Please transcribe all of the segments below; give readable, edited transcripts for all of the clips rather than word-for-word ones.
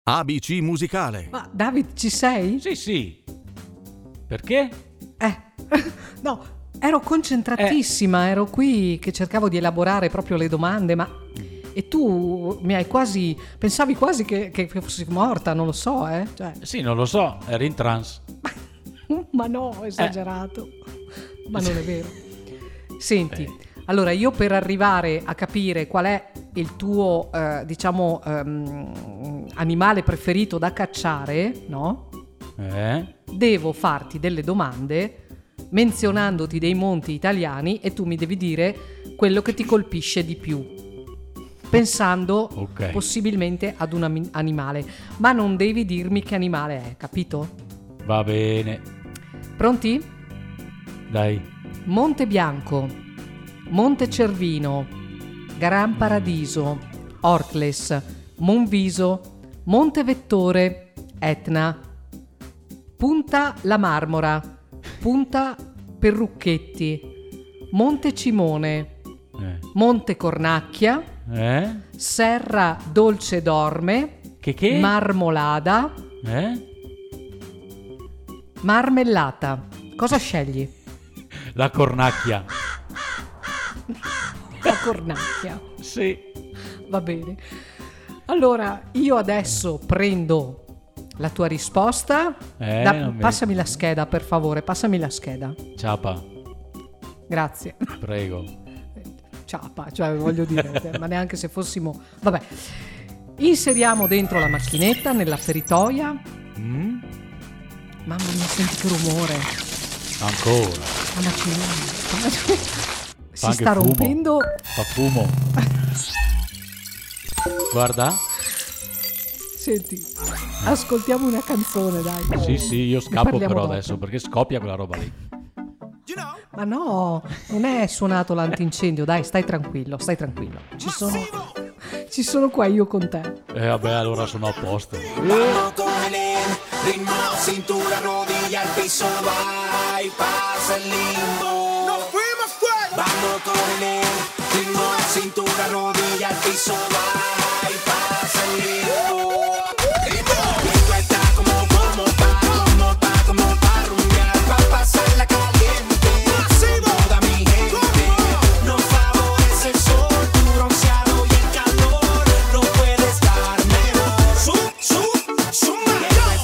ABC musicale. Ma David, ci sei? Sì. Perché? No, ero concentratissima, ero qui che cercavo di elaborare proprio le domande, ma... E tu mi hai quasi... pensavi quasi che fossi morta, non lo so, Cioè... Sì, non lo so, eri in trance. Ma no, esagerato. Ma non è vero. Senti, allora io per arrivare a capire qual è il tuo, animale preferito da cacciare, no? Devo farti delle domande menzionandoti dei monti italiani e tu mi devi dire quello che ti colpisce di più, pensando possibilmente ad un animale, ma non devi dirmi che animale è, capito? Va bene. Pronti? Dai. Monte Bianco, Monte Cervino, Gran Paradiso, Orcles, Monviso, Monte Vettore, Etna, Punta La Marmora, Punta Perrucchetti, Monte Cimone, Monte Cornacchia, Serra Dolce Dorme, che? Marmolada, Marmellata. Cosa scegli? La cornacchia. La cornacchia. Sì. Va bene. Allora, io adesso prendo la tua risposta. Passami la scheda, per favore, passami la scheda. Ciapa. Grazie. Prego. Ciapa, cioè voglio dire, ma neanche se fossimo... Vabbè. Inseriamo dentro la macchinetta, nella feritoia. Mamma mia, senti che rumore. Ancora. Si sta rompendo. Fa fumo. Guarda. Senti, ascoltiamo una canzone, dai. Sì, io scappo però dopo. Perché scoppia quella roba lì. Ma no, non è suonato l'antincendio, dai, stai tranquillo. Ci sono qua io con te. Vabbè, allora sono a posto. Ritmo, cintura, rodilla, al piso, vai, pasa el limbo. Nos fuimos fuera. Vamos con el ritmo, cintura, rodilla, al piso, vai, pasa el limbo. Esto está como pa rumbear, pa pasarla caliente. Toda mi gente, nos favorece el sol, tu bronceado y el calor. No puede estar mejor. Suma.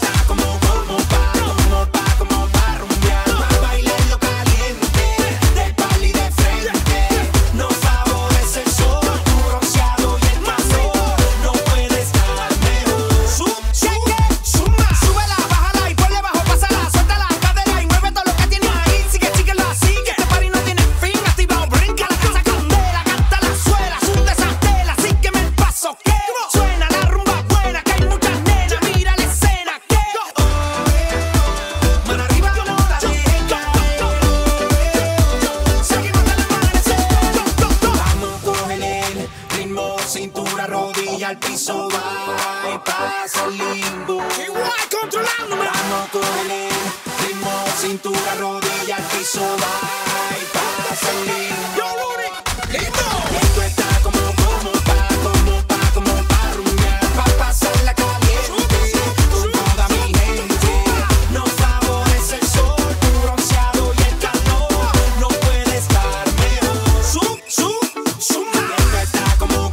Al piso va y pasa el limbo. Igual controlándome. Vamos con el ritmo, cintura, rodilla, al piso va y pasa el limbo. Esto está como pa rumbear, pa pasarla caliente. Con toda mi gente, nos favorece el sol, tu bronceado y el calor. No puede estar mejor. Suma. Esto está como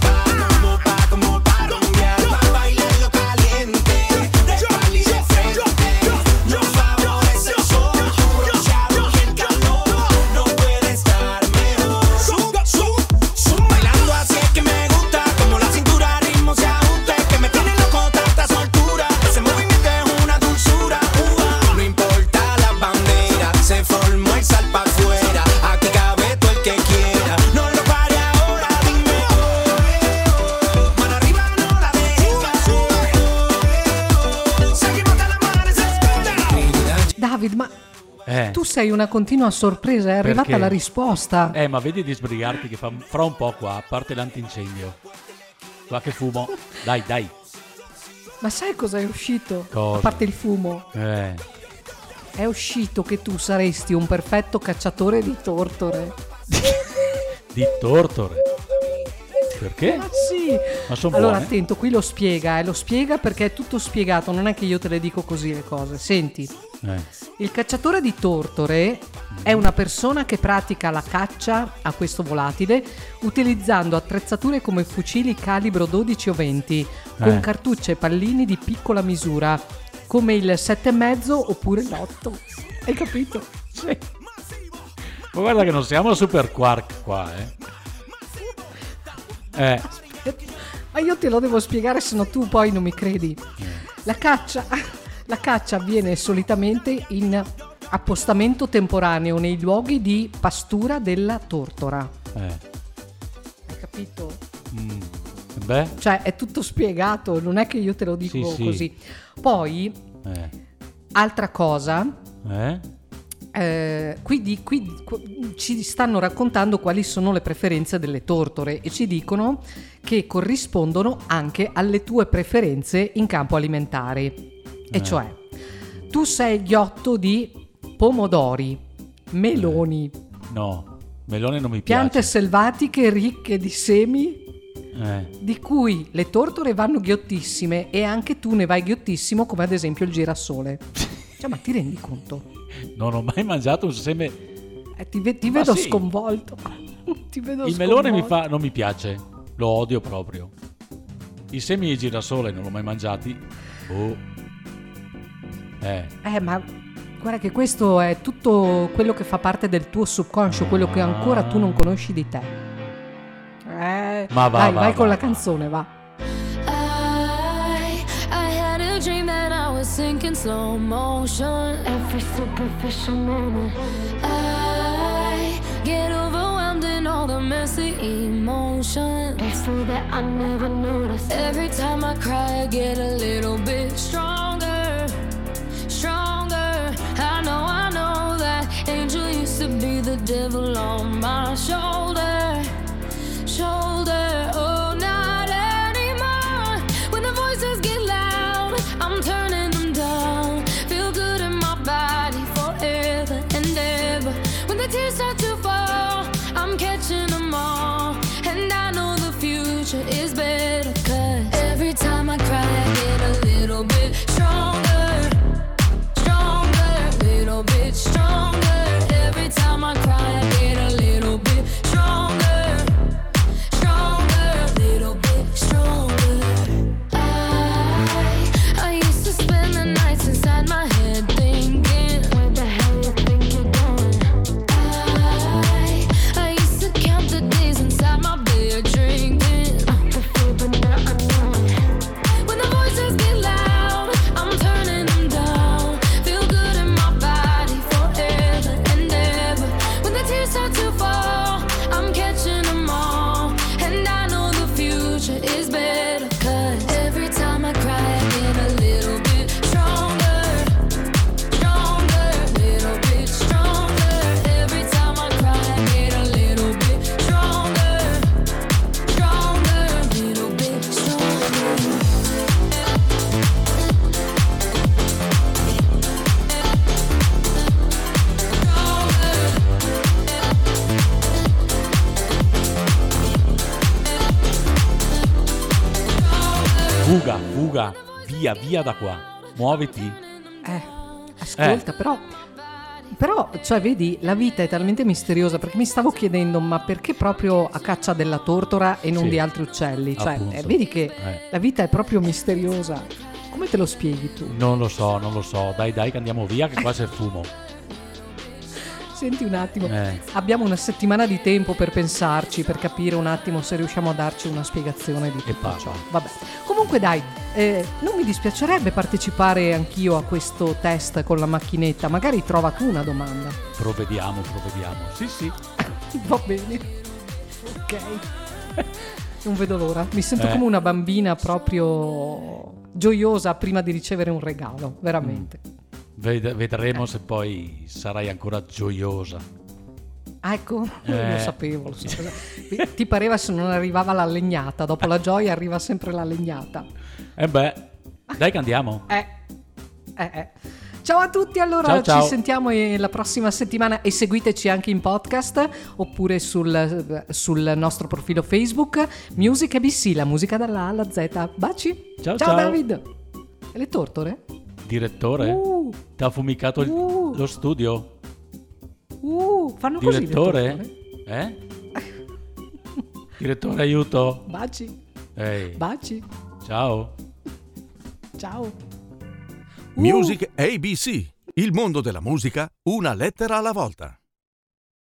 tu sei una continua sorpresa, è arrivata Perché? la risposta. Ma vedi di sbrigarti che fra un po' qua, a parte l'antincendio. Qua che fumo. Dai. Ma sai cosa è uscito? Cosa? A parte il fumo. È uscito che tu saresti un perfetto cacciatore di tortore. Di tortore? Perché? Ma sì. Ma sono allora buone? attento, qui lo spiega perché è tutto spiegato, non è che io te le dico così le cose. Senti, il cacciatore di tortore è una persona che pratica la caccia a questo volatile utilizzando attrezzature come fucili calibro 12 o 20 con cartucce e pallini di piccola misura come il 7,5 oppure l'8. Hai capito? Sì. Ma guarda che non siamo super quark qua, Ma io te lo devo spiegare, se no tu poi non mi credi. La caccia avviene solitamente in appostamento temporaneo nei luoghi di pastura della tortora. Hai capito? Beh. Cioè è tutto spiegato, non è che io te lo dico così. Poi altra cosa, qui ci stanno raccontando quali sono le preferenze delle tortore e ci dicono che corrispondono anche alle tue preferenze in campo alimentare. E cioè, tu sei ghiotto di pomodori, meloni, no, melone non mi piante piace. selvatiche ricche di semi, di cui le tortore vanno ghiottissime e anche tu ne vai ghiottissimo, come ad esempio il girasole. Cioè, ma ti rendi conto? Non ho mai mangiato un seme. Ti vedo sconvolto. Ti vedo il melone non mi piace, lo odio proprio. I semi di girasole non l'ho mai mangiati. Ma guarda che questo è tutto quello che fa parte del tuo subconscio, quello che ancora tu non conosci di te. Ma vai con la canzone, va. I had a dream that I was sinking slow motion. Every superficial moment. I get overwhelmed in all the messy emotions. So that I never noticed. Every time I cry, I get a little bit stronger. Stronger. I know that angel used to be the devil on my shoulder. Oh, not anymore. When the voices get loud, I'm turning them down. Feel good in my body forever and ever. When the tears start to fall, I'm catching them all. And I know the future is better, 'cause every time I cry, I get a little bit stronger. Stronger, little bit stronger. Every time I cry, I get a little bit stronger. Fuga, via da qua, muoviti. Ascolta, però, cioè, vedi, la vita è talmente misteriosa, perché mi stavo chiedendo, ma perché proprio a caccia della tortora e non di altri uccelli? Cioè, vedi che la vita è proprio misteriosa. Come te lo spieghi tu? Non lo so. Dai, che andiamo via, che qua c'è fumo. Senti un attimo, abbiamo una settimana di tempo per pensarci, per capire un attimo se riusciamo a darci una spiegazione di tutto ciò. Vabbè. Comunque dai, non mi dispiacerebbe partecipare anch'io a questo test con la macchinetta. Magari trova tu una domanda. Provvediamo. Sì. Va bene. Ok. Non vedo l'ora. Mi sento come una bambina proprio gioiosa prima di ricevere un regalo, veramente. Vedremo se poi sarai ancora gioiosa. Ecco, lo sapevo. Ti pareva se non arrivava la legnata? Dopo la gioia arriva sempre la legnata. Dai che andiamo. Ciao a tutti, allora Ciao. ci sentiamo la prossima settimana e seguiteci anche in podcast oppure sul nostro profilo Facebook Music ABC, la musica dalla A alla Z. Baci. Ciao. David. E le tortore? Direttore? Ti ha fumicato lo studio? Fanno così. Direttore? Direttore, aiuto. Baci. Ehi. Baci. Ciao. Music ABC, il mondo della musica, una lettera alla volta.